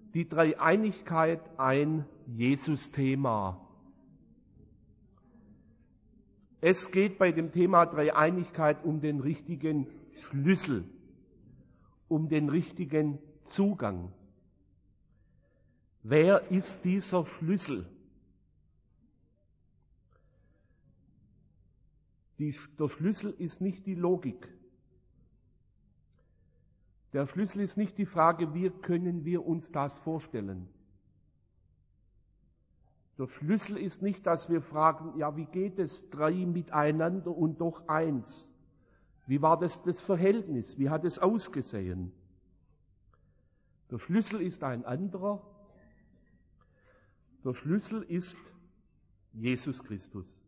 die Dreieinigkeit ein Jesus-Thema. Es geht bei dem Thema Dreieinigkeit um den richtigen Schlüssel, um den richtigen Zugang. Wer ist dieser Schlüssel? Der Schlüssel ist nicht die Logik. Der Schlüssel ist nicht die Frage, wie können wir uns das vorstellen. Der Schlüssel ist nicht, dass wir fragen, ja, wie geht es, 3 miteinander und doch 1? Wie war das Verhältnis? Wie hat es ausgesehen? Der Schlüssel ist ein anderer. Der Schlüssel ist Jesus Christus.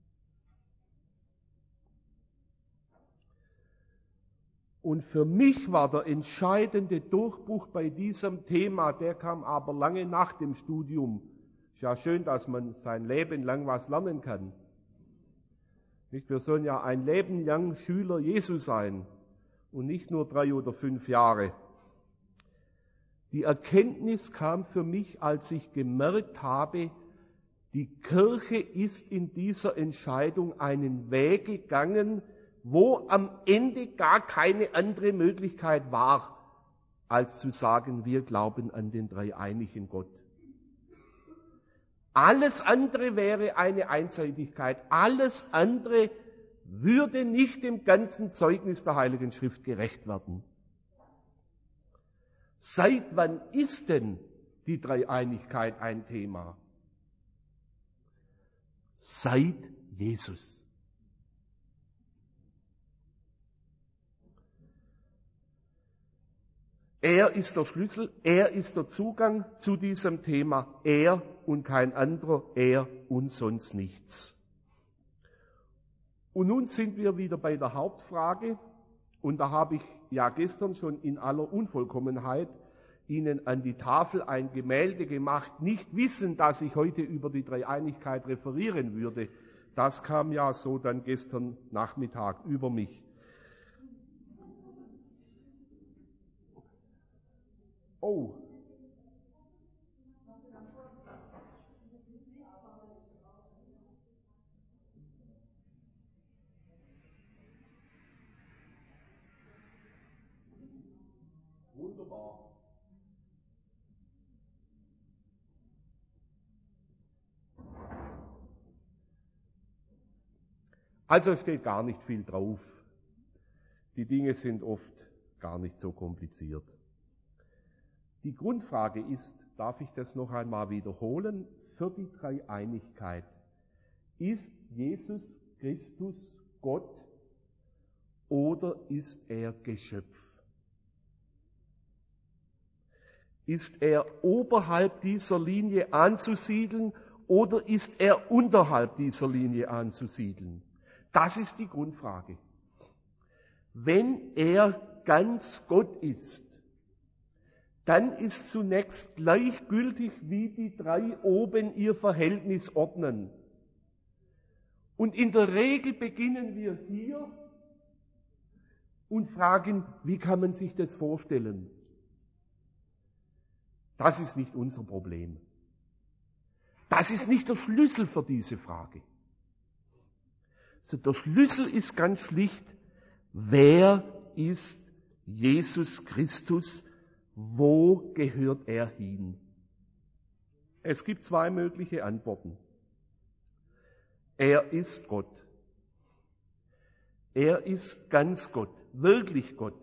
Und für mich war der entscheidende Durchbruch bei diesem Thema, der kam aber lange nach dem Studium. Ist ja schön, dass man sein Leben lang was lernen kann. Nicht? Wir sollen ja ein Leben lang Schüler Jesu sein und nicht nur 3 oder 5 Jahre. Die Erkenntnis kam für mich, als ich gemerkt habe, die Kirche ist in dieser Entscheidung einen Weg gegangen, wo am Ende gar keine andere Möglichkeit war, als zu sagen, wir glauben an den dreieinigen Gott. Alles andere wäre eine Einseitigkeit. Alles andere würde nicht dem ganzen Zeugnis der Heiligen Schrift gerecht werden. Seit wann ist denn die Dreieinigkeit ein Thema? Seit Jesus. Er ist der Schlüssel, er ist der Zugang zu diesem Thema, er und kein anderer, er und sonst nichts. Und nun sind wir wieder bei der Hauptfrage, und da habe ich ja gestern schon in aller Unvollkommenheit Ihnen an die Tafel ein Gemälde gemacht, nicht wissend, dass ich heute über die Dreieinigkeit referieren würde. Das kam ja so dann gestern Nachmittag über mich. Oh. Wunderbar. Also es steht gar nicht viel drauf. Die Dinge sind oft gar nicht so kompliziert. Die Grundfrage ist, darf ich das noch einmal wiederholen, für die Dreieinigkeit. Ist Jesus Christus Gott oder ist er Geschöpf? Ist er oberhalb dieser Linie anzusiedeln oder ist er unterhalb dieser Linie anzusiedeln? Das ist die Grundfrage. Wenn er ganz Gott ist, dann ist zunächst gleichgültig, wie die 3 oben ihr Verhältnis ordnen. Und in der Regel beginnen wir hier und fragen, wie kann man sich das vorstellen? Das ist nicht unser Problem. Das ist nicht der Schlüssel für diese Frage. Also der Schlüssel ist ganz schlicht, wer ist Jesus Christus? Wo gehört er hin? Es gibt 2 mögliche Antworten. Er ist Gott. Er ist ganz Gott, wirklich Gott.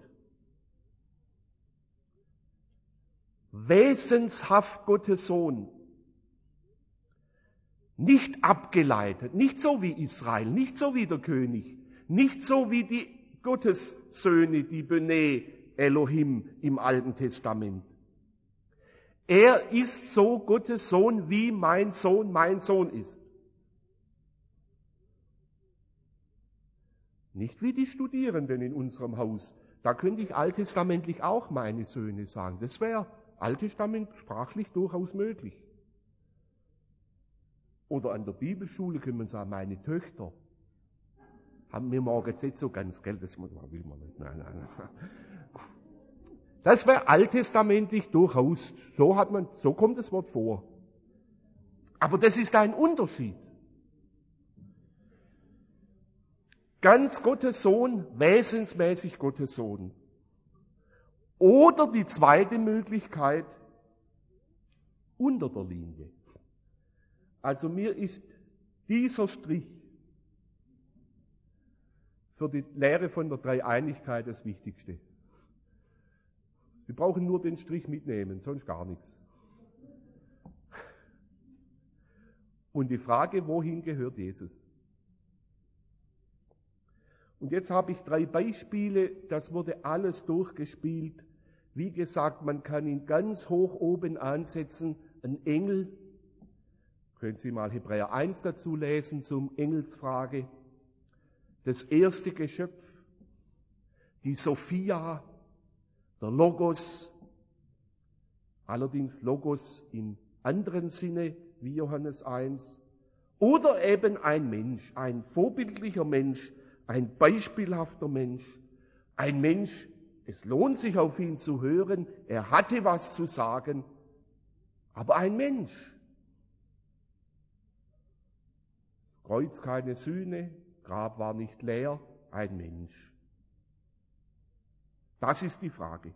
Wesenshaft Gottes Sohn. Nicht abgeleitet, nicht so wie Israel, nicht so wie der König, nicht so wie die Gottessöhne, die Bene Elohim im Alten Testament. Er ist so Gottes Sohn, wie mein Sohn ist. Nicht wie die Studierenden in unserem Haus. Da könnte ich alttestamentlich auch meine Söhne sagen. Das wäre alttestamentlich sprachlich durchaus möglich. Oder an der Bibelschule können wir sagen, meine Töchter. Haben wir morgen jetzt nicht so ganz, gell, das will man nicht. Nein. Das wäre alttestamentlich durchaus. So kommt das Wort vor. Aber das ist ein Unterschied. Ganz Gottes Sohn, wesensmäßig Gottes Sohn. Oder die zweite Möglichkeit, unter der Linie. Also mir ist dieser Strich für die Lehre von der Dreieinigkeit das Wichtigste. Sie brauchen nur den Strich mitnehmen, sonst gar nichts. Und die Frage, wohin gehört Jesus? Und jetzt habe ich 3 Beispiele, das wurde alles durchgespielt. Wie gesagt, man kann ihn ganz hoch oben ansetzen, ein Engel. Können Sie mal Hebräer 1 dazu lesen zum Engelsfrage. Das erste Geschöpf, die Sophia, der Logos, allerdings Logos im anderen Sinne wie Johannes 1. Oder eben ein Mensch, ein vorbildlicher Mensch, ein beispielhafter Mensch, ein Mensch, es lohnt sich auf ihn zu hören, er hatte was zu sagen, aber ein Mensch. Kreuz keine Sühne, Grab war nicht leer, ein Mensch. Das ist die Frage.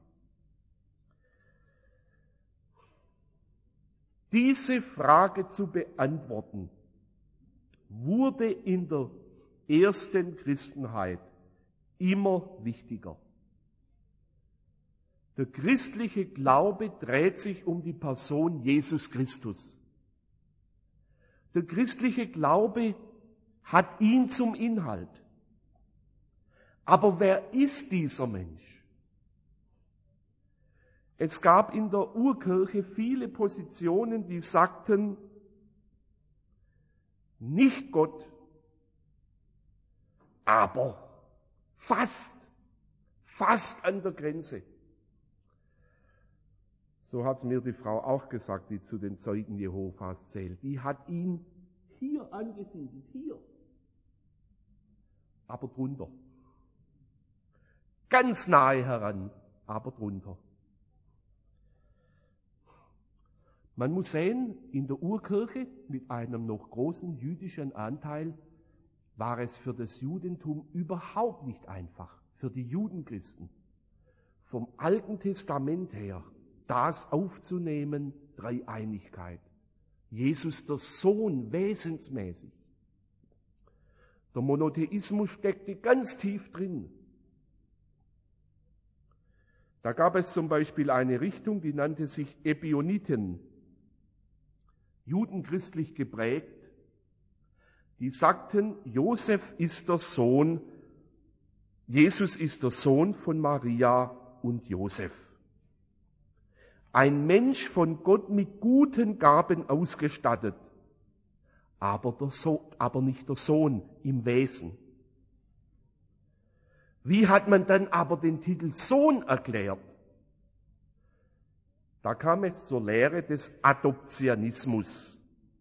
Diese Frage zu beantworten, wurde in der ersten Christenheit immer wichtiger. Der christliche Glaube dreht sich um die Person Jesus Christus. Der christliche Glaube hat ihn zum Inhalt. Aber wer ist dieser Mensch? Es gab in der Urkirche viele Positionen, die sagten, nicht Gott, aber fast an der Grenze. So hat es mir die Frau auch gesagt, die zu den Zeugen Jehovas zählt. Die hat ihn hier angesiedelt, hier, aber drunter. Ganz nahe heran, aber drunter. Man muss sehen, in der Urkirche mit einem noch großen jüdischen Anteil war es für das Judentum überhaupt nicht einfach, für die Judenchristen, vom Alten Testament her, das aufzunehmen, Dreieinigkeit. Jesus der Sohn, wesensmäßig. Der Monotheismus steckte ganz tief drin. Da gab es zum Beispiel eine Richtung, die nannte sich Ebioniten, judenchristlich geprägt. Die sagten, Jesus ist der Sohn von Maria und Josef. Ein Mensch von Gott mit guten Gaben ausgestattet, aber nicht der Sohn im Wesen. Wie hat man dann aber den Titel Sohn erklärt? Da kam es zur Lehre des Adoptionismus.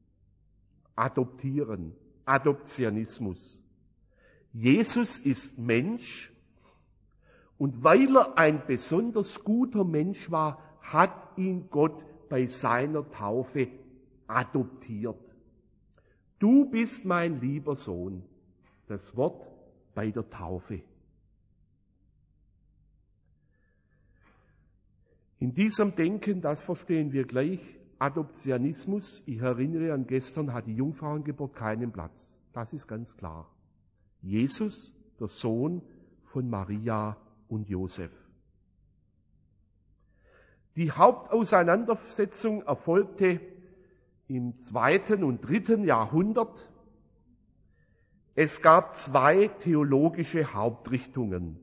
Adoptionismus. Jesus ist Mensch und weil er ein besonders guter Mensch war, hat ihn Gott bei seiner Taufe adoptiert. Du bist mein lieber Sohn. Das Wort bei der Taufe. In diesem Denken, das verstehen wir gleich, Adoptionismus, ich erinnere an gestern, hat die Jungfrauengeburt keinen Platz. Das ist ganz klar. Jesus, der Sohn von Maria und Josef. Die Hauptauseinandersetzung erfolgte im 2. und 3. Jahrhundert. Es gab 2 theologische Hauptrichtungen.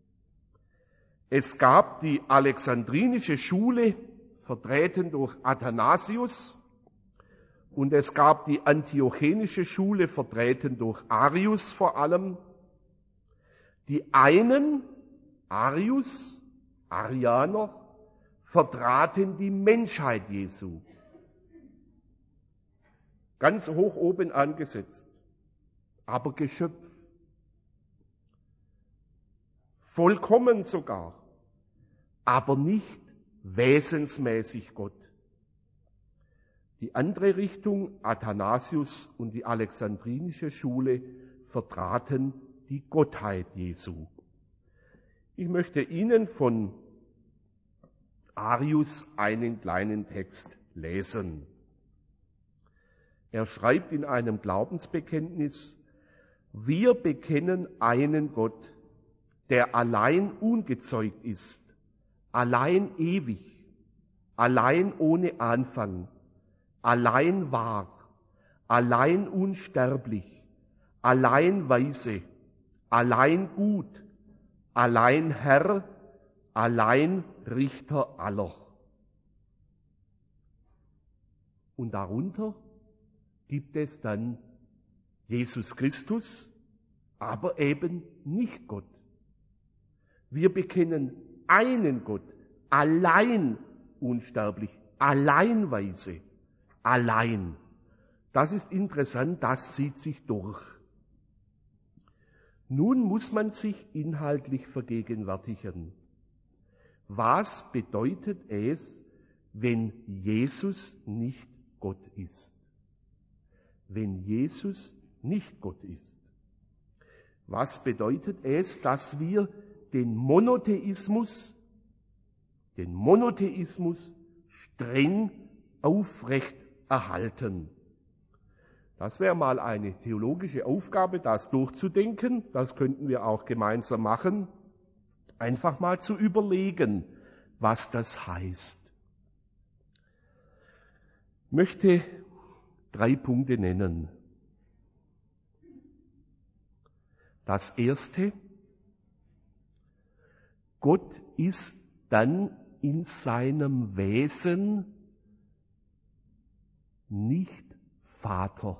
Es gab die alexandrinische Schule, vertreten durch Athanasius, und es gab die antiochenische Schule, vertreten durch Arius vor allem. Die einen, Arianer, vertraten die Menschheit Jesu. Ganz hoch oben angesetzt, aber Geschöpf. Vollkommen sogar. aber nicht wesensmäßig Gott. Die andere Richtung, Athanasius und die alexandrinische Schule, vertraten die Gottheit Jesu. Ich möchte Ihnen von Arius einen kleinen Text lesen. Er schreibt in einem Glaubensbekenntnis: Wir bekennen einen Gott, der allein ungezeugt ist, allein ewig, allein ohne Anfang, allein wahr, allein unsterblich, allein weise, allein gut, allein Herr, allein Richter aller. Und darunter gibt es dann Jesus Christus, aber eben nicht Gott. Wir bekennen einen Gott, allein unsterblich, allein weise, allein. Das ist interessant, das zieht sich durch. Nun muss man sich inhaltlich vergegenwärtigen. Was bedeutet es, wenn Jesus nicht Gott ist? Wenn Jesus nicht Gott ist. Was bedeutet es, dass wir den Monotheismus streng aufrecht erhalten? Das wäre mal eine theologische Aufgabe, das durchzudenken. Das könnten wir auch gemeinsam machen. Einfach mal zu überlegen, was das heißt. Ich möchte 3 Punkte nennen. Das erste: Gott ist dann in seinem Wesen nicht Vater,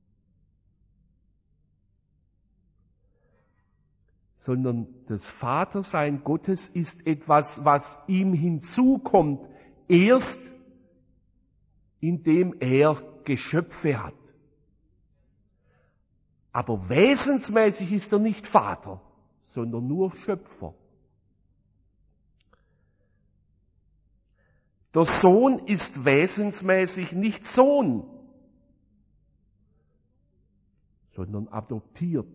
sondern das Vatersein Gottes ist etwas, was ihm hinzukommt, erst indem er Geschöpfe hat. Aber wesensmäßig ist er nicht Vater, sondern nur Schöpfer. Der Sohn ist wesensmäßig nicht Sohn, sondern adoptiert.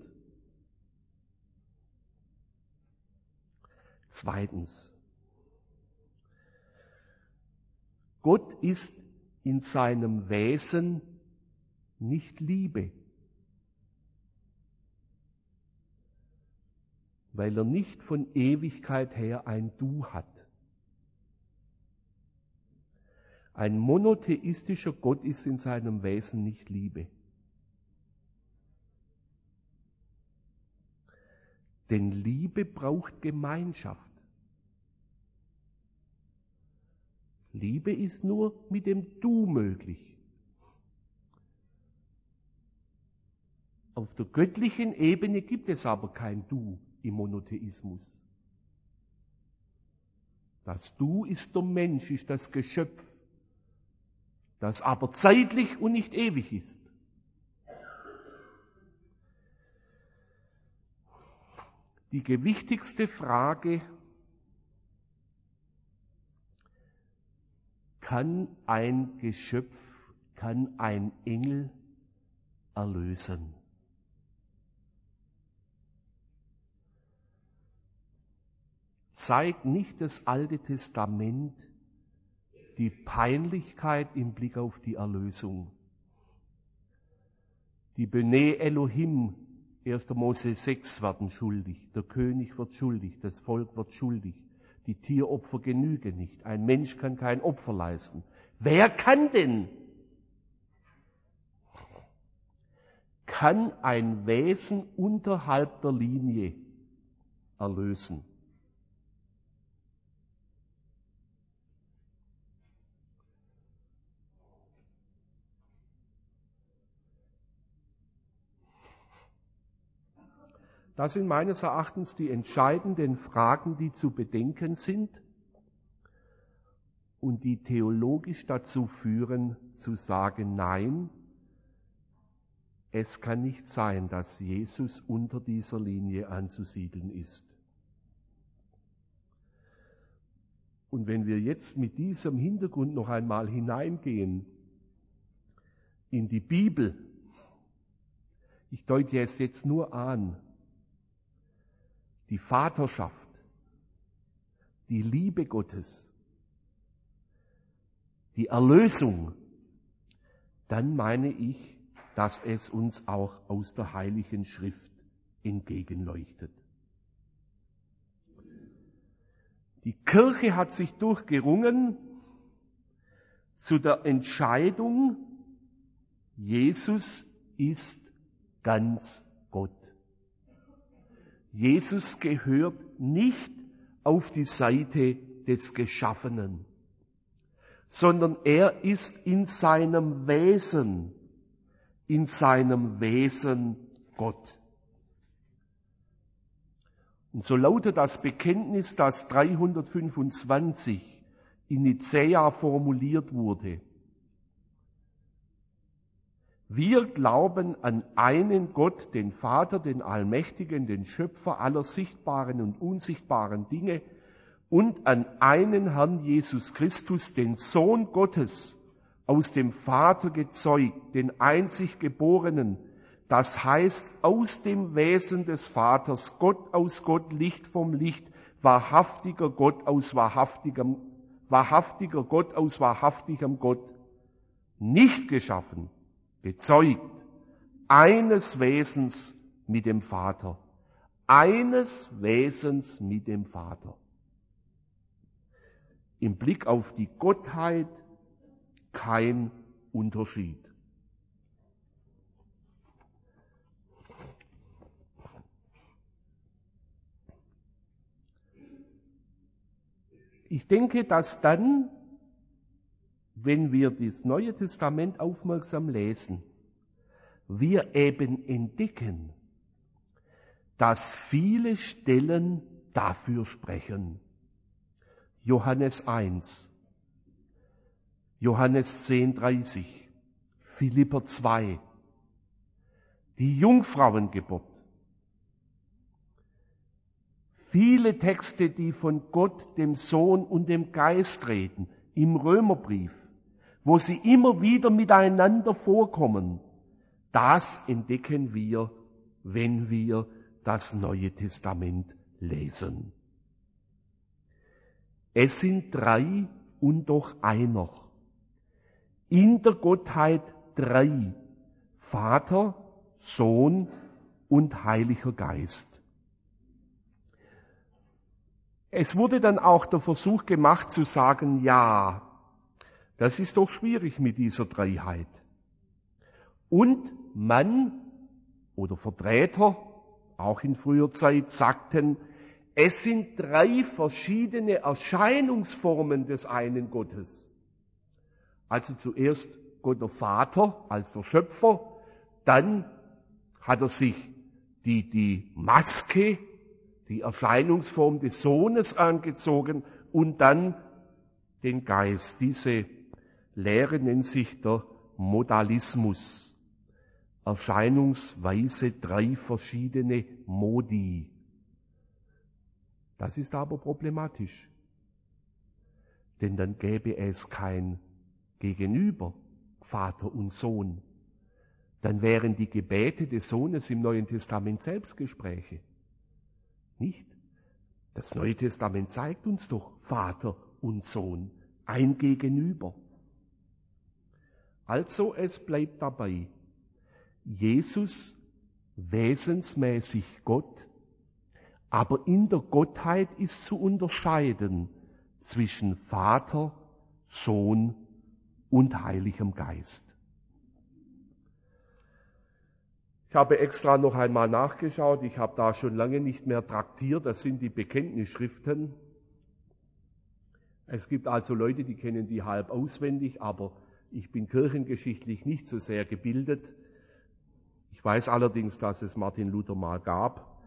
Zweitens: Gott ist in seinem Wesen nicht Liebe, weil er nicht von Ewigkeit her ein Du hat. Ein monotheistischer Gott ist in seinem Wesen nicht Liebe. Denn Liebe braucht Gemeinschaft. Liebe ist nur mit dem Du möglich. Auf der göttlichen Ebene gibt es aber kein Du im Monotheismus. Das Du ist der Mensch, ist das Geschöpf, das aber zeitlich und nicht ewig ist. Die gewichtigste Frage: Kann ein Geschöpf, kann ein Engel erlösen? Zeigt nicht das Alte Testament die Peinlichkeit im Blick auf die Erlösung? Die Bnei Elohim, 1. Mose 6, werden schuldig, der König wird schuldig, das Volk wird schuldig, die Tieropfer genügen nicht, ein Mensch kann kein Opfer leisten. Wer kann denn? Kann ein Wesen unterhalb der Linie erlösen? Das sind meines Erachtens die entscheidenden Fragen, die zu bedenken sind und die theologisch dazu führen, zu sagen: Nein, es kann nicht sein, dass Jesus unter dieser Linie anzusiedeln ist. Und wenn wir jetzt mit diesem Hintergrund noch einmal hineingehen in die Bibel, ich deute es jetzt nur an, die Vaterschaft, die Liebe Gottes, die Erlösung, dann meine ich, dass es uns auch aus der Heiligen Schrift entgegenleuchtet. Die Kirche hat sich durchgerungen zu der Entscheidung, Jesus ist ganz Gott. Jesus gehört nicht auf die Seite des Geschaffenen, sondern er ist in seinem Wesen Gott. Und so lautet das Bekenntnis, das 325 in Nicäa formuliert wurde. Wir glauben an einen Gott, den Vater, den Allmächtigen, den Schöpfer aller sichtbaren und unsichtbaren Dinge und an einen Herrn Jesus Christus, den Sohn Gottes, aus dem Vater gezeugt, den einzig Geborenen, das heißt aus dem Wesen des Vaters, Gott aus Gott, Licht vom Licht, wahrhaftiger Gott aus wahrhaftigem Gott, nicht geschaffen, bezeugt, eines Wesens mit dem Vater. Eines Wesens mit dem Vater. Im Blick auf die Gottheit kein Unterschied. Ich denke, dass dann, wenn wir das Neue Testament aufmerksam lesen, wir eben entdecken, dass viele Stellen dafür sprechen. Johannes 1, Johannes 10,30, Philipper 2, die Jungfrauengeburt. Viele Texte, die von Gott, dem Sohn und dem Geist reden, im Römerbrief, wo sie immer wieder miteinander vorkommen, das entdecken wir, wenn wir das Neue Testament lesen. Es sind drei und doch einer. In der Gottheit drei: Vater, Sohn und Heiliger Geist. Es wurde dann auch der Versuch gemacht zu sagen, ja, das ist doch schwierig mit dieser Dreiheit. Und man oder Vertreter, auch in früher Zeit, sagten, es sind drei verschiedene Erscheinungsformen des einen Gottes. Also zuerst Gott der Vater als der Schöpfer, dann hat er sich die Maske, die Erscheinungsform des Sohnes angezogen und dann den Geist. Diese Lehre nennt sich der Modalismus. Erscheinungsweise drei verschiedene Modi. Das ist aber problematisch. Denn dann gäbe es kein Gegenüber, Vater und Sohn. Dann wären die Gebete des Sohnes im Neuen Testament Selbstgespräche. Nicht? Das Neue Testament zeigt uns doch Vater und Sohn, ein Gegenüber. Also es bleibt dabei, Jesus wesensmäßig Gott, aber in der Gottheit ist zu unterscheiden zwischen Vater, Sohn und Heiligem Geist. Ich habe extra noch einmal nachgeschaut, ich habe da schon lange nicht mehr traktiert, das sind die Bekenntnisschriften. Es gibt also Leute, die kennen die halb auswendig, aber ich bin kirchengeschichtlich nicht so sehr gebildet. Ich weiß allerdings, dass es Martin Luther mal gab.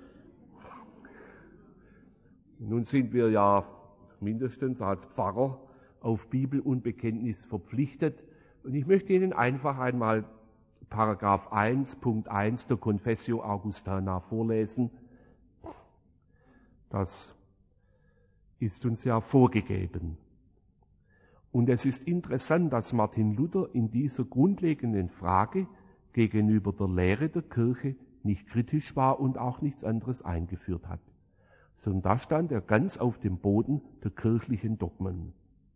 Nun sind wir ja mindestens als Pfarrer auf Bibel und Bekenntnis verpflichtet. Und ich möchte Ihnen einfach einmal Paragraph 1, Punkt 1 der Confessio Augustana vorlesen. Das ist uns ja vorgegeben. Und es ist interessant, dass Martin Luther in dieser grundlegenden Frage gegenüber der Lehre der Kirche nicht kritisch war und auch nichts anderes eingeführt hat, sondern da stand er ganz auf dem Boden der kirchlichen Dogmen.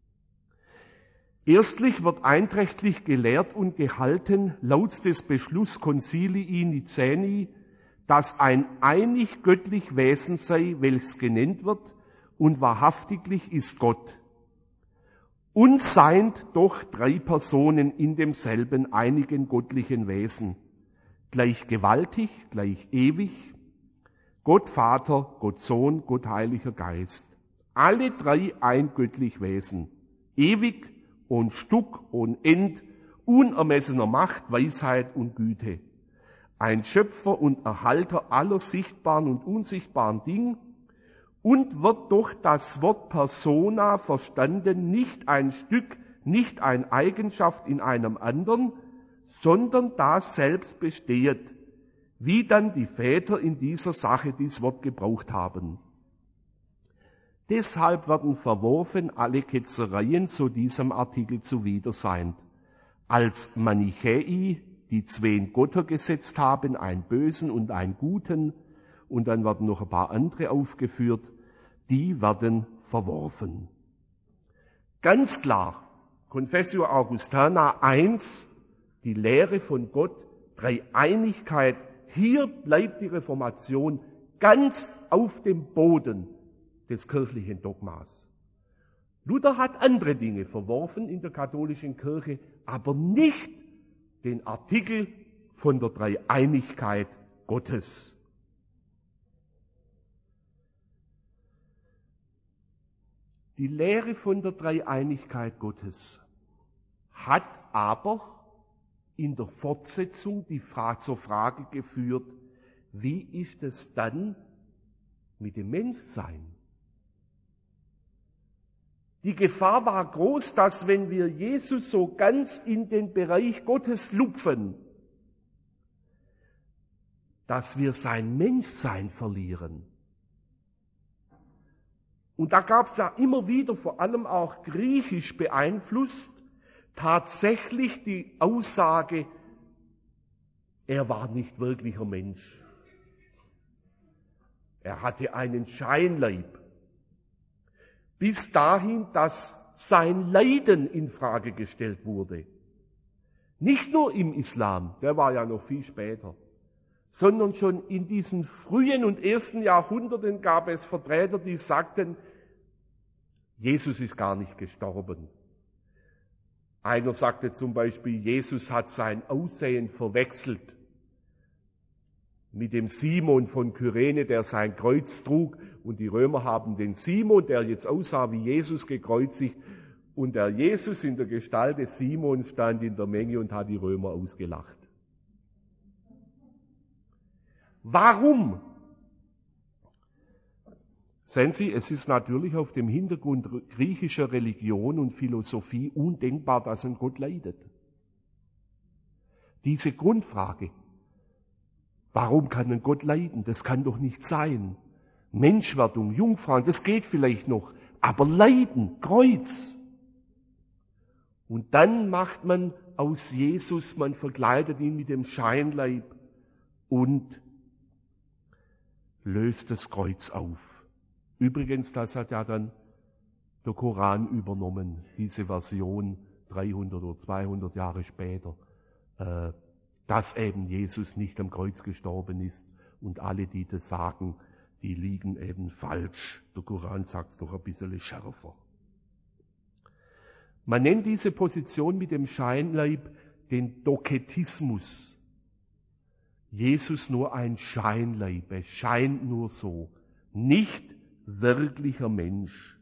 Erstlich wird einträchtig gelehrt und gehalten, laut des Beschluss Concilii Nicäni, dass ein einig göttlich Wesen sei, welches genannt wird, und wahrhaftiglich ist Gott. Und seind doch 3 Personen in demselben einigen göttlichen Wesen, gleich gewaltig, gleich ewig, Gott Vater, Gott Sohn, Gott Heiliger Geist. Alle 3 ein göttlich Wesen, ewig und Stück und End, unermessener Macht, Weisheit und Güte. Ein Schöpfer und Erhalter aller sichtbaren und unsichtbaren Dinge, und wird durch das Wort Persona verstanden, nicht ein Stück, nicht eine Eigenschaft in einem anderen, sondern das selbst besteht, wie dann die Väter in dieser Sache dieses Wort gebraucht haben. Deshalb werden verworfen alle Ketzereien zu diesem Artikel zuwider sein. Als Manichäi, die 2 Götter gesetzt haben, einen Bösen und einen Guten, und dann werden noch ein paar andere aufgeführt, die werden verworfen. Ganz klar, Confessio Augustana 1, die Lehre von Gott, Dreieinigkeit, hier bleibt die Reformation ganz auf dem Boden des kirchlichen Dogmas. Luther hat andere Dinge verworfen in der katholischen Kirche, aber nicht den Artikel von der Dreieinigkeit Gottes. Die Lehre von der Dreieinigkeit Gottes hat aber in der Fortsetzung zur Frage geführt, wie ist es dann mit dem Menschsein? Die Gefahr war groß, dass wenn wir Jesus so ganz in den Bereich Gottes lupfen, dass wir sein Menschsein verlieren. Und da gab es ja immer wieder, vor allem auch griechisch beeinflusst, tatsächlich die Aussage, er war nicht wirklicher Mensch. Er hatte einen Scheinleib. Bis dahin, dass sein Leiden in Frage gestellt wurde. Nicht nur im Islam, der war ja noch viel später, sondern schon in diesen frühen und ersten Jahrhunderten gab es Vertreter, die sagten, Jesus ist gar nicht gestorben. Einer sagte zum Beispiel, Jesus hat sein Aussehen verwechselt mit dem Simon von Kyrene, der sein Kreuz trug, und die Römer haben den Simon, der jetzt aussah wie Jesus, gekreuzigt, und der Jesus in der Gestalt des Simon stand in der Menge und hat die Römer ausgelacht. Warum? Sehen Sie, es ist natürlich auf dem Hintergrund griechischer Religion und Philosophie undenkbar, dass ein Gott leidet. Diese Grundfrage, warum kann ein Gott leiden? Das kann doch nicht sein. Menschwerdung, Jungfrauen, das geht vielleicht noch, aber Leiden, Kreuz. Und dann macht man aus Jesus, man verkleidet ihn mit dem Scheinleib und löst das Kreuz auf. Übrigens, das hat ja dann der Koran übernommen, diese Version 300 oder 200 Jahre später, dass eben Jesus nicht am Kreuz gestorben ist, und alle, die das sagen, die liegen eben falsch. Der Koran sagt es doch ein bisschen schärfer. Man nennt diese Position mit dem Scheinleib den Doketismus. Jesus nur ein Scheinleib, es scheint nur so, nicht wirklicher Mensch.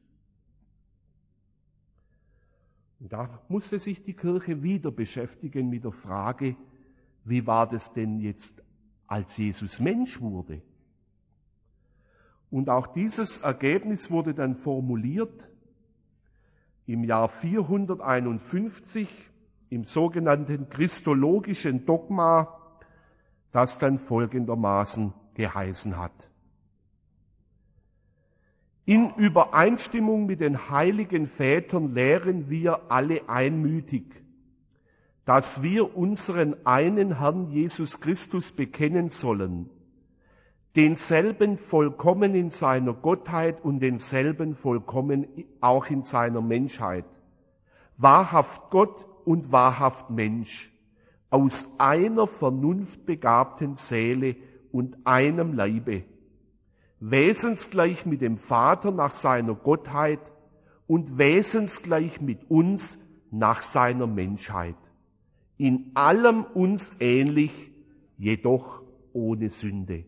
Und da musste sich die Kirche wieder beschäftigen mit der Frage, wie war das denn jetzt, als Jesus Mensch wurde? Und auch dieses Ergebnis wurde dann formuliert im Jahr 451 im sogenannten christologischen Dogma, das dann folgendermaßen geheißen hat. In Übereinstimmung mit den heiligen Vätern lehren wir alle einmütig, dass wir unseren einen Herrn Jesus Christus bekennen sollen, denselben vollkommen in seiner Gottheit und denselben vollkommen auch in seiner Menschheit, wahrhaft Gott und wahrhaft Mensch, aus einer vernunftbegabten Seele und einem Leibe, wesensgleich mit dem Vater nach seiner Gottheit und wesensgleich mit uns nach seiner Menschheit, in allem uns ähnlich, jedoch ohne Sünde.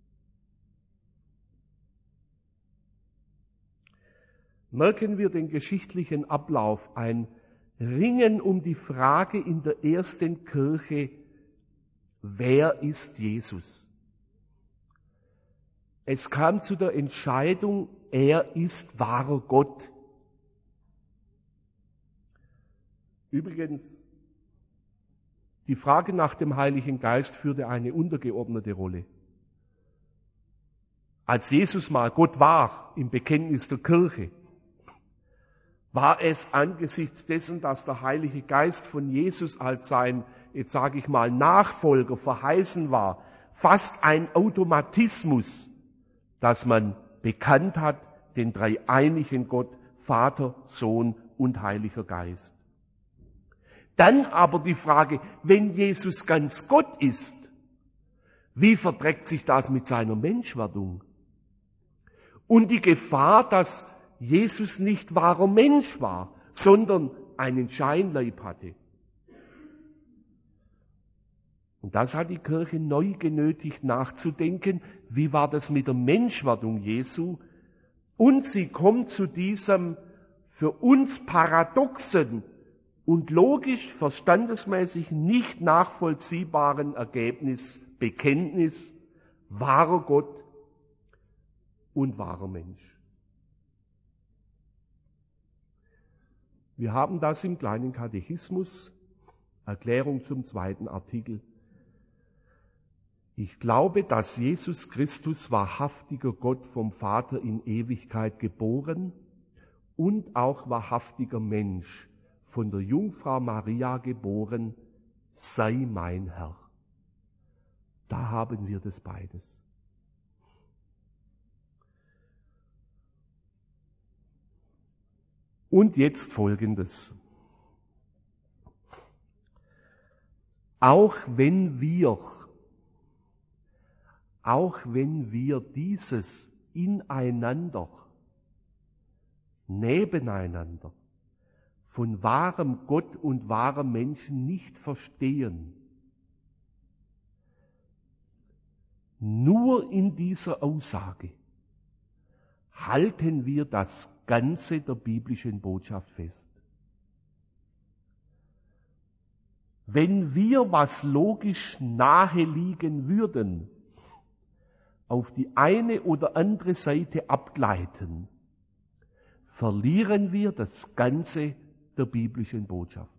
Merken wir den geschichtlichen Ablauf, ein Ringen um die Frage in der ersten Kirche, wer ist Jesus? Es kam zu der Entscheidung, er ist wahrer Gott. Übrigens, die Frage nach dem Heiligen Geist führte eine untergeordnete Rolle. Als Jesus mal Gott war, im Bekenntnis der Kirche, war es angesichts dessen, dass der Heilige Geist von Jesus als sein, jetzt sage ich mal, Nachfolger verheißen war, fast ein Automatismus, dass man bekannt hat, den dreieinigen Gott, Vater, Sohn und Heiliger Geist. Dann aber die Frage, wenn Jesus ganz Gott ist, wie verträgt sich das mit seiner Menschwerdung? Und die Gefahr, dass Jesus nicht wahrer Mensch war, sondern einen Scheinleib hatte. Und das hat die Kirche neu genötigt nachzudenken, wie war das mit der Menschwerdung Jesu? Und sie kommt zu diesem für uns paradoxen und logisch, verstandesmäßig nicht nachvollziehbaren Ergebnis, Bekenntnis, wahrer Gott und wahrer Mensch. Wir haben das im kleinen Katechismus, Erklärung zum 2. Artikel. Ich glaube, dass Jesus Christus, wahrhaftiger Gott vom Vater in Ewigkeit geboren und auch wahrhaftiger Mensch, von der Jungfrau Maria geboren, sei mein Herr. Da haben wir das beides. Und jetzt Folgendes. Auch wenn wir dieses ineinander, nebeneinander, von wahrem Gott und wahrem Menschen nicht verstehen, nur in dieser Aussage halten wir das Ganze der biblischen Botschaft fest. Wenn wir, was logisch nahe liegen würden, auf die eine oder andere Seite abgleiten, verlieren wir das Ganze der biblischen Botschaft.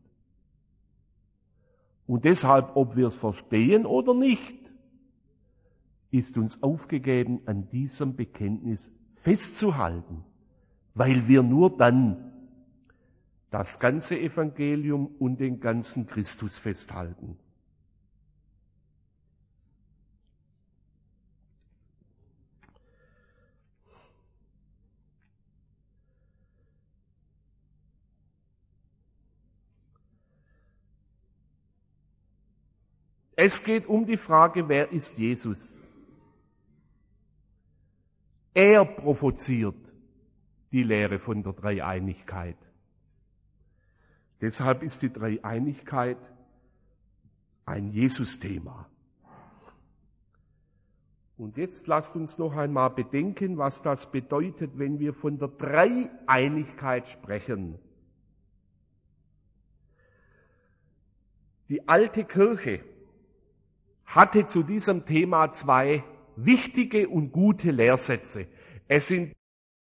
Und deshalb, ob wir es verstehen oder nicht, ist uns aufgegeben, an diesem Bekenntnis festzuhalten, weil wir nur dann das ganze Evangelium und den ganzen Christus festhalten. Es geht um die Frage, wer ist Jesus? Er provoziert die Lehre von der Dreieinigkeit. Deshalb ist die Dreieinigkeit ein Jesus-Thema. Und jetzt lasst uns noch einmal bedenken, was das bedeutet, wenn wir von der Dreieinigkeit sprechen. Die alte Kirche hatte zu diesem Thema 2 wichtige und gute Lehrsätze. Es sind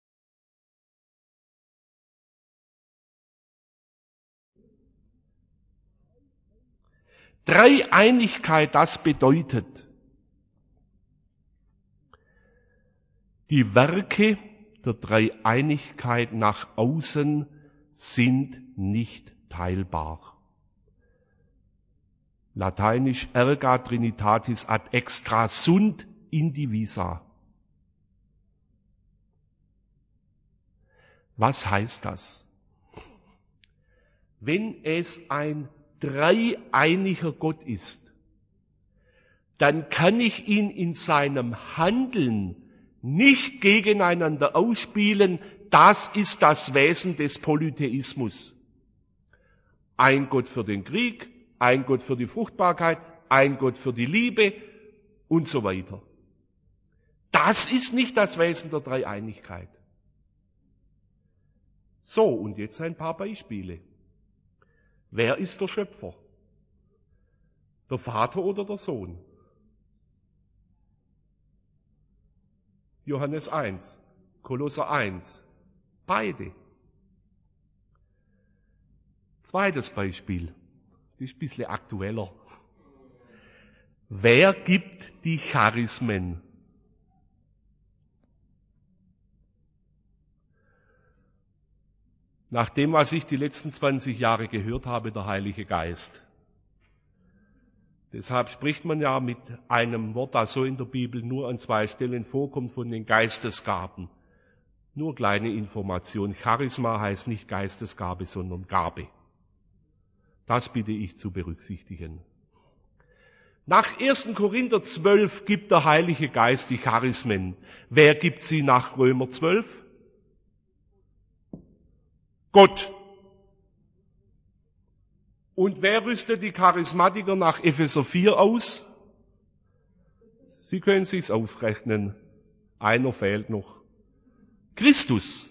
Dreieinigkeit, das bedeutet, die Werke der Dreieinigkeit nach außen sind nicht teilbar. Lateinisch erga trinitatis ad extra sunt indivisa. Was heißt das? Wenn es ein dreieiniger Gott ist, dann kann ich ihn in seinem Handeln nicht gegeneinander ausspielen. Das ist das Wesen des Polytheismus. Ein Gott für den Krieg, ein Gott für die Fruchtbarkeit, ein Gott für die Liebe und so weiter. Das ist nicht das Wesen der Dreieinigkeit. So, und jetzt ein paar Beispiele. Wer ist der Schöpfer? Der Vater oder der Sohn? Johannes 1, Kolosser 1, beide. Zweites Beispiel, das ist ein bisschen aktueller. Wer gibt die Charismen? Nach dem, was ich die letzten 20 Jahre gehört habe, der Heilige Geist. Deshalb spricht man ja mit einem Wort, das so in der Bibel nur an 2 Stellen vorkommt, von den Geistesgaben. Nur kleine Information. Charisma heißt nicht Geistesgabe, sondern Gabe. Das bitte ich zu berücksichtigen. Nach 1. Korinther 12 gibt der Heilige Geist die Charismen. Wer gibt sie nach Römer 12? Gott. Und wer rüstet die Charismatiker nach Epheser 4 aus? Sie können sich's ausrechnen. Einer fehlt noch. Christus.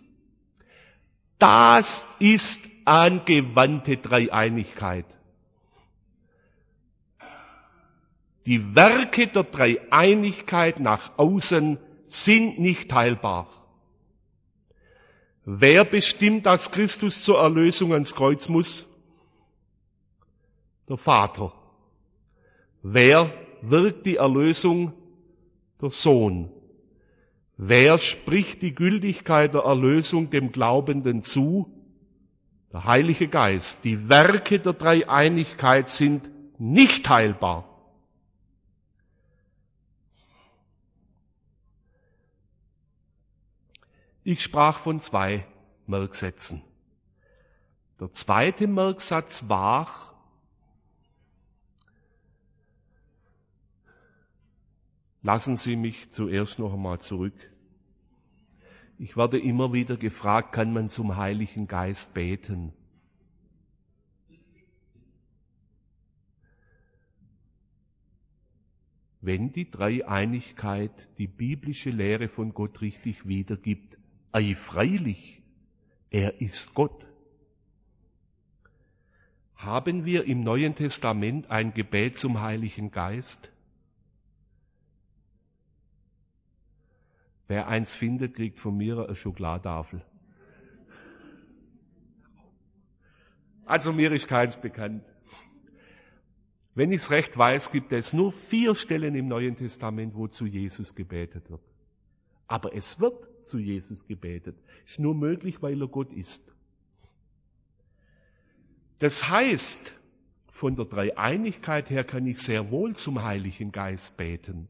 Das ist angewandte Dreieinigkeit. Die Werke der Dreieinigkeit nach außen sind nicht teilbar. Wer bestimmt, dass Christus zur Erlösung ans Kreuz muss? Der Vater. Wer wirkt die Erlösung? Der Sohn. Wer spricht die Gültigkeit der Erlösung dem Glaubenden zu? Der Heilige Geist. Die Werke der Dreieinigkeit sind nicht teilbar. Ich sprach von 2 Merksätzen. Der zweite Merksatz war, lassen Sie mich zuerst noch einmal zurück. Ich werde immer wieder gefragt, kann man zum Heiligen Geist beten? Wenn die Dreieinigkeit die biblische Lehre von Gott richtig wiedergibt, ei freilich, er ist Gott. Haben wir im Neuen Testament ein Gebet zum Heiligen Geist? Wer eins findet, kriegt von mir eine Schokoladentafel. Also mir ist keins bekannt. Wenn ich es recht weiß, gibt es nur 4 Stellen im Neuen Testament, wo zu Jesus gebetet wird. Aber es wird zu Jesus gebetet. Ist nur möglich, weil er Gott ist. Das heißt, von der Dreieinigkeit her kann ich sehr wohl zum Heiligen Geist beten.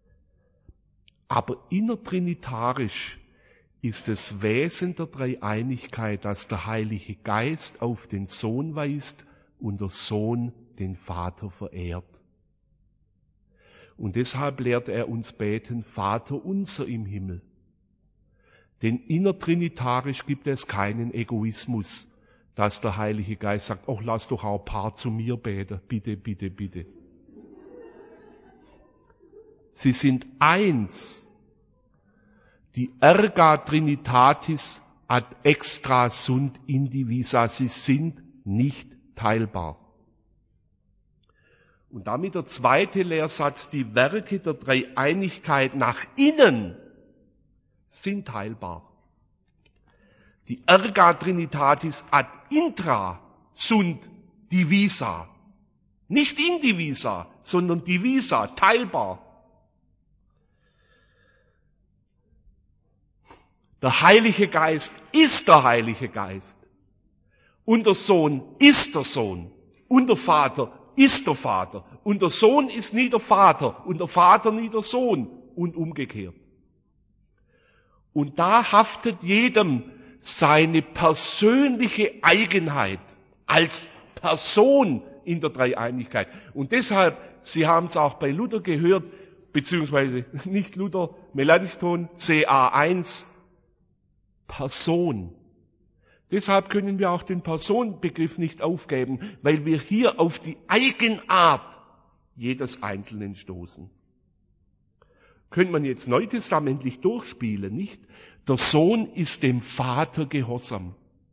Aber innertrinitarisch ist das Wesen der Dreieinigkeit, dass der Heilige Geist auf den Sohn weist und der Sohn den Vater verehrt. Und deshalb lehrt er uns beten, Vater unser im Himmel. Denn innertrinitarisch gibt es keinen Egoismus, dass der Heilige Geist sagt, ach, lass doch auch ein paar zu mir beten, bitte, bitte, bitte. Sie sind eins. Die erga trinitatis ad extra sunt indivisa. Sie sind nicht teilbar. Und damit der zweite Lehrsatz, die Werke der Dreieinigkeit nach innen sind teilbar. Die erga trinitatis ad intra sunt divisa. Nicht indivisa, sondern divisa, teilbar. Der Heilige Geist ist der Heilige Geist. Und der Sohn ist der Sohn. Und der Vater ist der Vater. Und der Sohn ist nie der Vater. Und der Vater nie der Sohn. Und umgekehrt. Und da haftet jedem seine persönliche Eigenheit als Person in der Dreieinigkeit. Und deshalb, Sie haben es auch bei Luther gehört, beziehungsweise nicht Luther, Melanchthon, CA1, Person. Deshalb können wir auch den Personenbegriff nicht aufgeben, weil wir hier auf die Eigenart jedes Einzelnen stoßen. Könnte man jetzt neutestamentlich durchspielen, nicht? Der Sohn ist dem Vater gehorsam.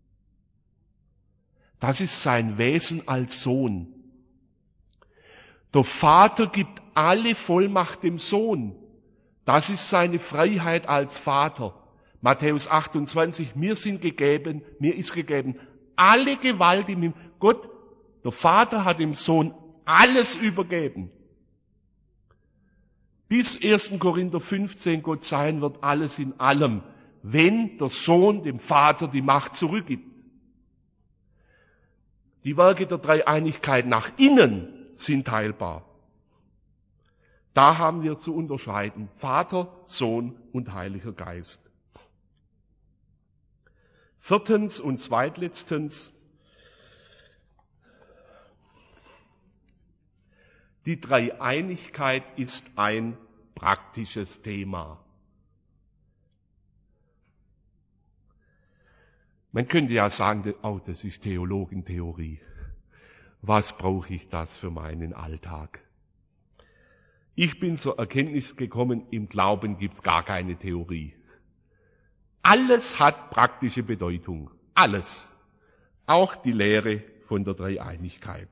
Das ist sein Wesen als Sohn. Der Vater gibt alle Vollmacht dem Sohn. Das ist seine Freiheit als Vater. Matthäus 28, mir ist gegeben alle Gewalt im Himmel. Gott, der Vater hat dem Sohn alles übergeben. Bis 1. Korinther 15 Gott sein wird alles in allem, wenn der Sohn dem Vater die Macht zurückgibt. Die Werke der Dreieinigkeit nach innen sind teilbar. Da haben wir zu unterscheiden: Vater, Sohn und Heiliger Geist. Viertens und zweitletztens: Die Dreieinigkeit ist ein praktisches Thema. Man könnte ja sagen, oh, das ist Theologentheorie. Was brauche ich das für meinen Alltag? Ich bin zur Erkenntnis gekommen, im Glauben gibt's gar keine Theorie. Alles hat praktische Bedeutung. Alles. Auch die Lehre von der Dreieinigkeit.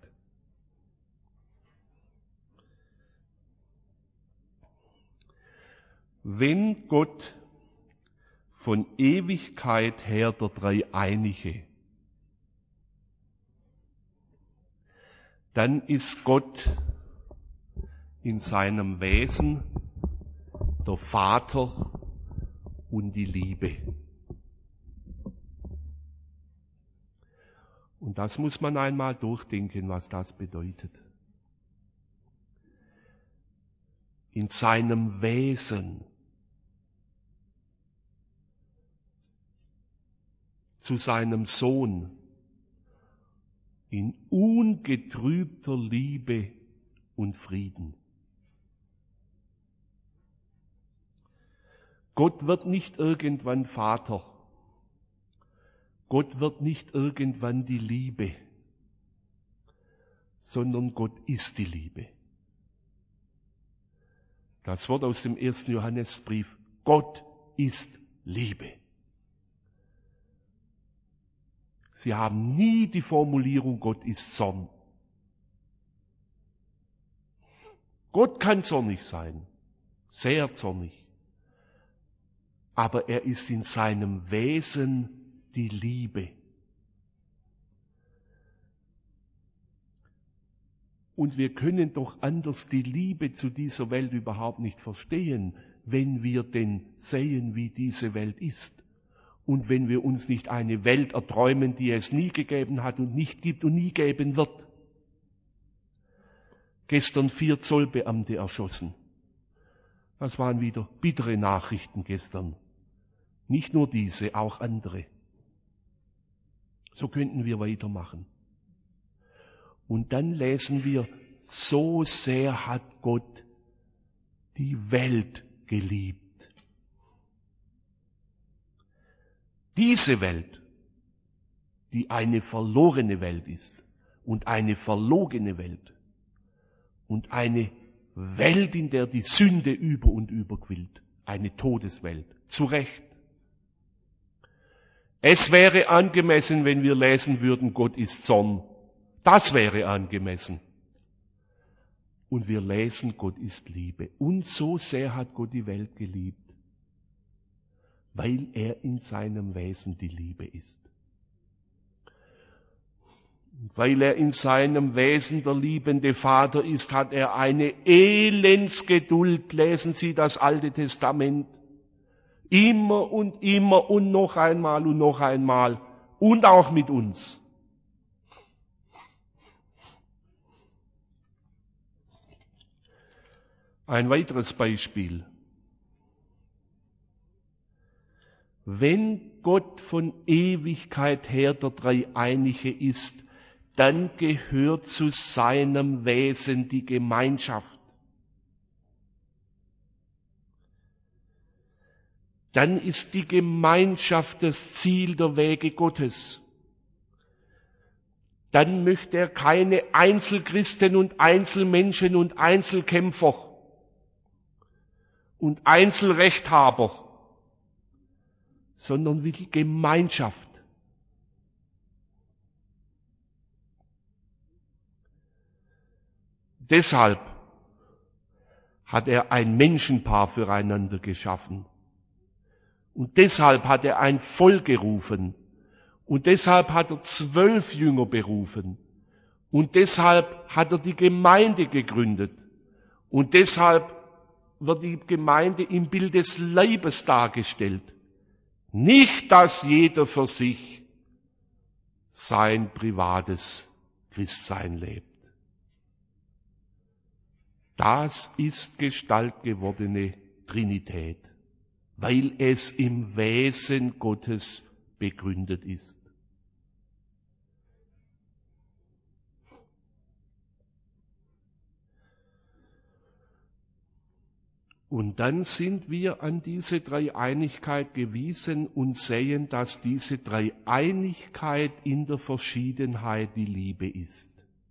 Wenn Gott von Ewigkeit her der Dreieinige, dann ist Gott in seinem Wesen der Vater und die Liebe. Und das muss man einmal durchdenken, was das bedeutet. In seinem Wesen zu seinem Sohn in ungetrübter Liebe und Frieden. Gott wird nicht irgendwann Vater. Gott wird nicht irgendwann die Liebe, sondern Gott ist die Liebe. Das Wort aus dem 1. Johannesbrief: Gott ist Liebe. Sie haben nie die Formulierung, Gott ist Zorn. Gott kann zornig sein, sehr zornig. Aber er ist in seinem Wesen die Liebe. Und wir können doch anders die Liebe zu dieser Welt überhaupt nicht verstehen, wenn wir denn sehen, wie diese Welt ist. Und wenn wir uns nicht eine Welt erträumen, die es nie gegeben hat und nicht gibt und nie geben wird. Gestern 4 Zollbeamte erschossen. Das waren wieder bittere Nachrichten gestern. Nicht nur diese, auch andere. So könnten wir weitermachen. Und dann lesen wir: So sehr hat Gott die Welt geliebt. Diese Welt, die eine verlorene Welt ist und eine verlogene Welt und eine Welt, in der die Sünde über und über quillt, eine Todeswelt, zu Recht. Es wäre angemessen, wenn wir lesen würden, Gott ist Zorn. Das wäre angemessen. Und wir lesen, Gott ist Liebe. Und so sehr hat Gott die Welt geliebt, weil er in seinem Wesen die Liebe ist. Weil er in seinem Wesen der liebende Vater ist, hat er eine Elendsgeduld. Lesen Sie das Alte Testament. Immer und noch einmal und auch mit uns. Ein weiteres Beispiel. Wenn Gott von Ewigkeit her der Dreieinige ist, dann gehört zu seinem Wesen die Gemeinschaft. Dann ist die Gemeinschaft das Ziel der Wege Gottes. Dann möchte er keine Einzelchristen und Einzelmenschen und Einzelkämpfer und Einzelrechthaber, sondern will Gemeinschaft. Deshalb hat er ein Menschenpaar füreinander geschaffen. Und deshalb hat er ein Volk gerufen. Und deshalb hat er 12 Jünger berufen. Und deshalb hat er die Gemeinde gegründet. Und deshalb wird die Gemeinde im Bild des Leibes dargestellt. Nicht, dass jeder für sich sein privates Christsein lebt. Das ist gestaltgewordene Trinität, weil es im Wesen Gottes begründet ist. Und dann sind wir an diese Dreieinigkeit gewiesen und sehen, dass diese Dreieinigkeit in der Verschiedenheit die Liebe ist.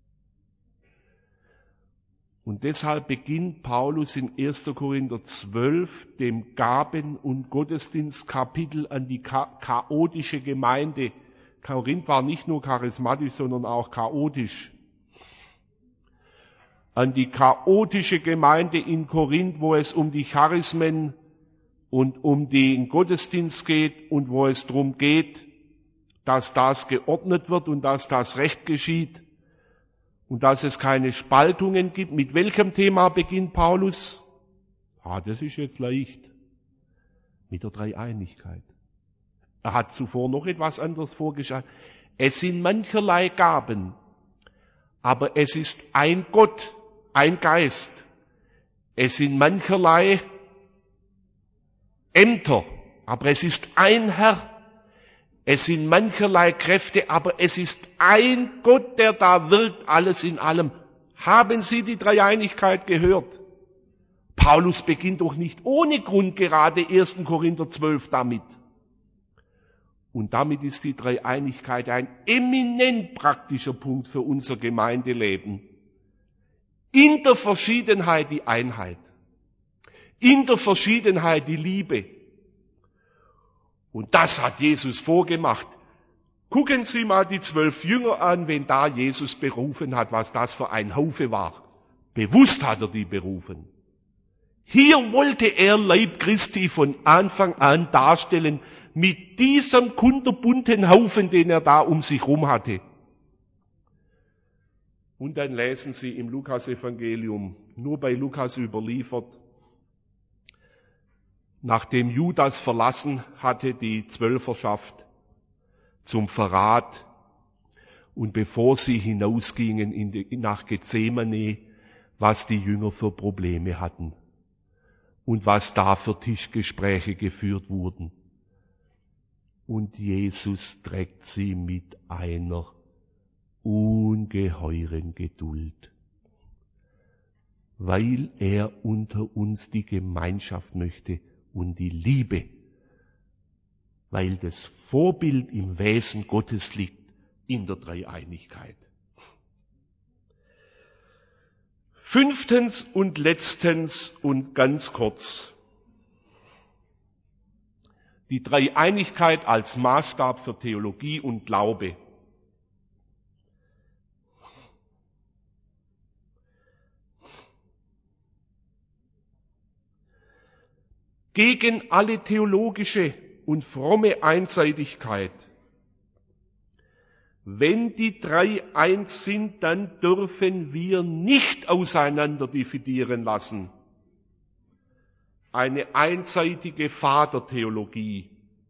Und deshalb beginnt Paulus in 1. Korinther 12, dem Gaben- und Gottesdienstkapitel, an die chaotische Gemeinde. Korinth war nicht nur charismatisch, sondern auch chaotisch. An die chaotische Gemeinde in Korinth, wo es um die Charismen und um den Gottesdienst geht und wo es darum geht, dass das geordnet wird und dass das Recht geschieht und dass es keine Spaltungen gibt. Mit welchem Thema beginnt Paulus? Das ist jetzt leicht. Mit der Dreieinigkeit. Er hat zuvor noch etwas anderes vorgeschlagen. Es sind mancherlei Gaben, aber es ist ein Gott, ein Geist. Es sind mancherlei Ämter, aber es ist ein Herr. Es sind mancherlei Kräfte, aber es ist ein Gott, der da wirkt, alles in allem. Haben Sie die Dreieinigkeit gehört? Paulus beginnt doch nicht ohne Grund gerade 1. Korinther 12 damit. Und damit ist die Dreieinigkeit ein eminent praktischer Punkt für unser Gemeindeleben. In der Verschiedenheit die Einheit. In der Verschiedenheit die Liebe. Und das hat Jesus vorgemacht. Gucken Sie mal die 12 Jünger an, wenn da Jesus berufen hat, was das für ein Haufe war. Bewusst hat er die berufen. Hier wollte er Leib Christi von Anfang an darstellen, mit diesem kunterbunten Haufen, den er da um sich rum hatte. Und dann lesen Sie im Lukas-Evangelium, nur bei Lukas überliefert, nachdem Judas verlassen hatte die Zwölferschaft zum Verrat und bevor sie hinausgingen nach Gethsemane, was die Jünger für Probleme hatten und was da für Tischgespräche geführt wurden. Und Jesus trägt sie mit einer ungeheuren Geduld, weil er unter uns die Gemeinschaft möchte und die Liebe, weil das Vorbild im Wesen Gottes liegt, in der Dreieinigkeit. 5. und letztens und ganz kurz. Die Dreieinigkeit als Maßstab für Theologie und Glaube. Gegen alle theologische und fromme Einseitigkeit. Wenn die drei eins sind, dann dürfen wir nicht auseinander dividieren lassen. eine einseitige Vatertheologie,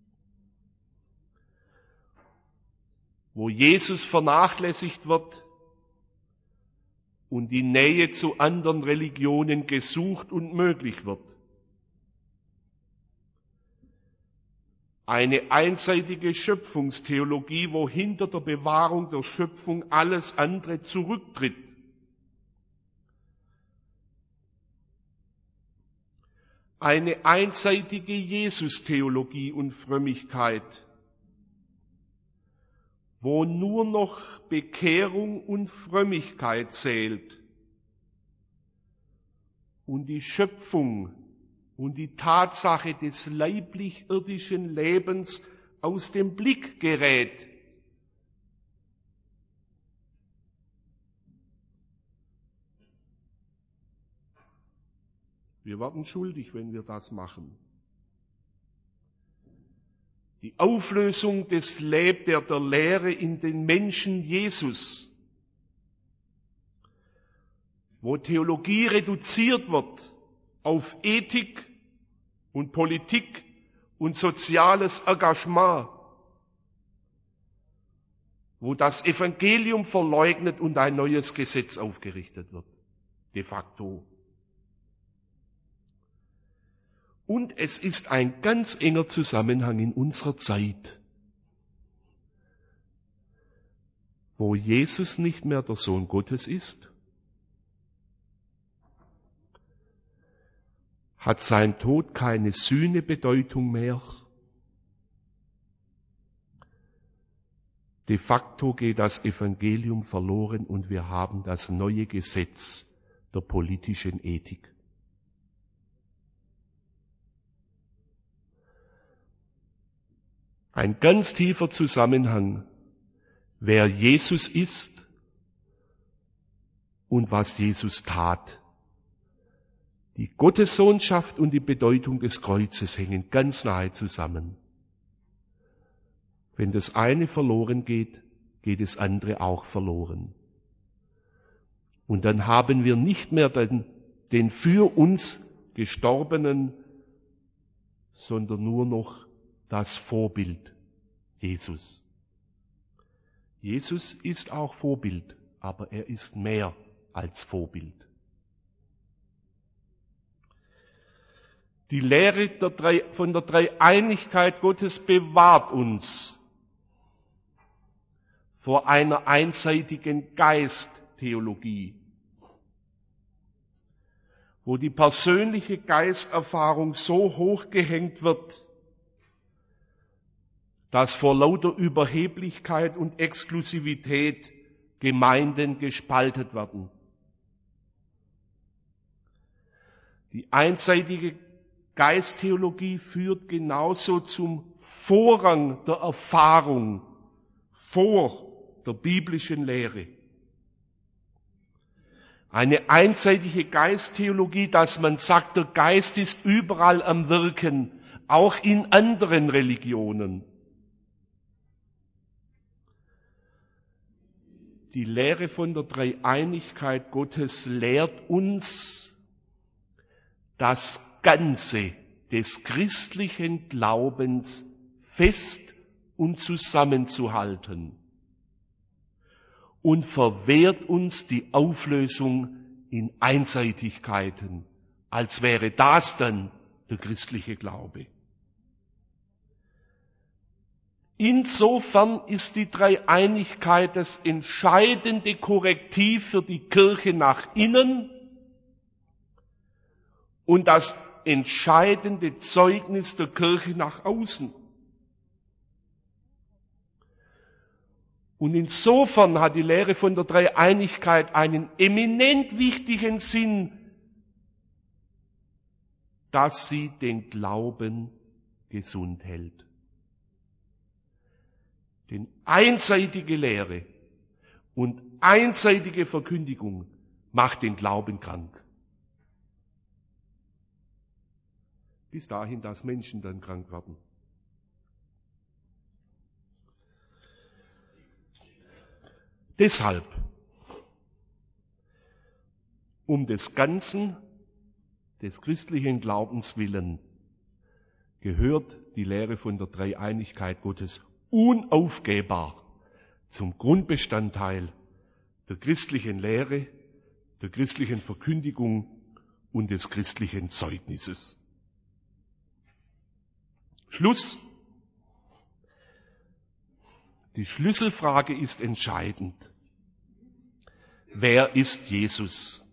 wo Jesus vernachlässigt wird und die Nähe zu anderen Religionen gesucht und möglich wird. Eine einseitige Schöpfungstheologie, wo hinter der Bewahrung der Schöpfung alles andere zurücktritt. Eine einseitige Jesus-Theologie und Frömmigkeit, wo nur noch Bekehrung und Frömmigkeit zählt und die Schöpfung und die Tatsache des leiblich-irdischen Lebens aus dem Blick gerät. Wir werden schuldig, wenn wir das machen. Die Auflösung der Lehre in den Menschen Jesus, wo Theologie reduziert wird auf Ethik und Politik und soziales Engagement, wo das Evangelium verleugnet und ein neues Gesetz aufgerichtet wird, de facto. Und es ist ein ganz enger Zusammenhang in unserer Zeit, wo Jesus nicht mehr der Sohn Gottes ist, hat sein Tod keine Sühnebedeutung mehr. De facto geht das Evangelium verloren und wir haben das neue Gesetz der politischen Ethik. Ein ganz tiefer Zusammenhang, wer Jesus ist und was Jesus tat. Die Gottessohnschaft und die Bedeutung des Kreuzes hängen ganz nahe zusammen. Wenn das eine verloren geht, geht das andere auch verloren. Und dann haben wir nicht mehr den für uns Gestorbenen, sondern nur noch das Vorbild, Jesus. Jesus ist auch Vorbild, aber er ist mehr als Vorbild. Die Lehre von der Dreieinigkeit Gottes bewahrt uns vor einer einseitigen Geisttheologie, wo die persönliche Geisterfahrung so hoch gehängt wird, dass vor lauter Überheblichkeit und Exklusivität Gemeinden gespaltet werden. Die einseitige Geisttheologie führt genauso zum Vorrang der Erfahrung vor der biblischen Lehre. Eine einseitige Geisttheologie, dass man sagt, der Geist ist überall am Wirken, auch in anderen Religionen. Die Lehre von der Dreieinigkeit Gottes lehrt uns, das Ganze des christlichen Glaubens fest und zusammenzuhalten und verwehrt uns die Auflösung in Einseitigkeiten, als wäre das dann der christliche Glaube. Insofern ist die Dreieinigkeit das entscheidende Korrektiv für die Kirche nach innen und das entscheidende Zeugnis der Kirche nach außen. Und insofern hat die Lehre von der Dreieinigkeit einen eminent wichtigen Sinn, dass sie den Glauben gesund hält. Denn einseitige Lehre und einseitige Verkündigung macht den Glauben krank. Bis dahin, dass Menschen dann krank werden. Deshalb, um des Ganzen des christlichen Glaubens willen gehört die Lehre von der Dreieinigkeit Gottes unaufgehbar zum Grundbestandteil der christlichen Lehre, der christlichen Verkündigung und des christlichen Zeugnisses. Schluss. Die Schlüsselfrage ist entscheidend. Wer ist Jesus?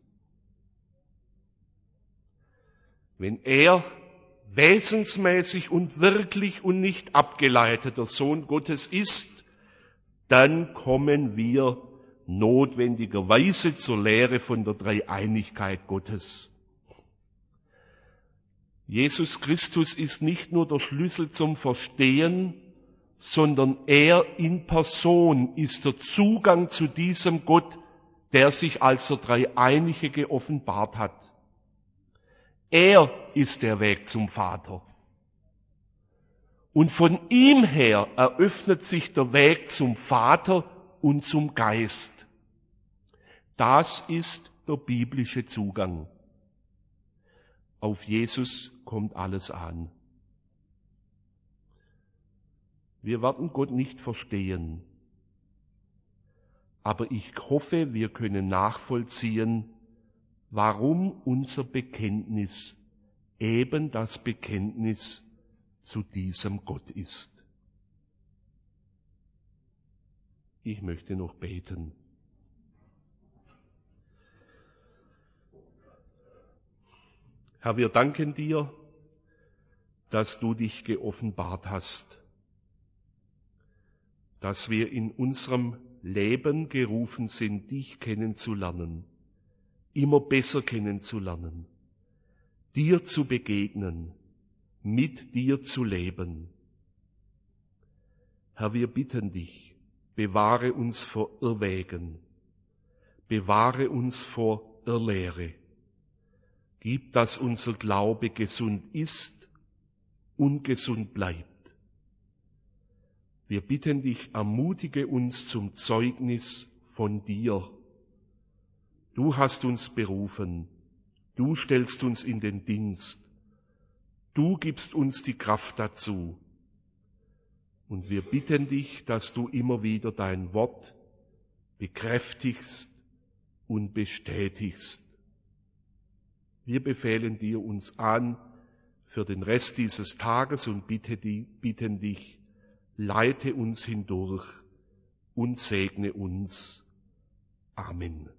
Wenn er wesensmäßig und wirklich und nicht abgeleitet der Sohn Gottes ist, dann kommen wir notwendigerweise zur Lehre von der Dreieinigkeit Gottes. Jesus Christus ist nicht nur der Schlüssel zum Verstehen, sondern er in Person ist der Zugang zu diesem Gott, der sich als der Dreieinige geoffenbart hat. Er ist der Weg zum Vater. Und von ihm her eröffnet sich der Weg zum Vater und zum Geist. Das ist der biblische Zugang. Auf Jesus kommt alles an. Wir werden Gott nicht verstehen, aber ich hoffe, wir können nachvollziehen, warum unser Bekenntnis eben das Bekenntnis zu diesem Gott ist. Ich möchte noch beten. Herr, wir danken dir, dass du dich geoffenbart hast, dass wir in unserem Leben gerufen sind, dich kennenzulernen, immer besser kennenzulernen, dir zu begegnen, mit dir zu leben. Herr, wir bitten dich, bewahre uns vor Irrwegen, bewahre uns vor Irrlehre. Gib, dass unser Glaube gesund ist und gesund bleibt. Wir bitten dich, ermutige uns zum Zeugnis von dir. Du hast uns berufen, du stellst uns in den Dienst, du gibst uns die Kraft dazu. Und wir bitten dich, dass du immer wieder dein Wort bekräftigst und bestätigst. Wir befehlen dir uns an für den Rest dieses Tages und bitten dich, leite uns hindurch und segne uns. Amen.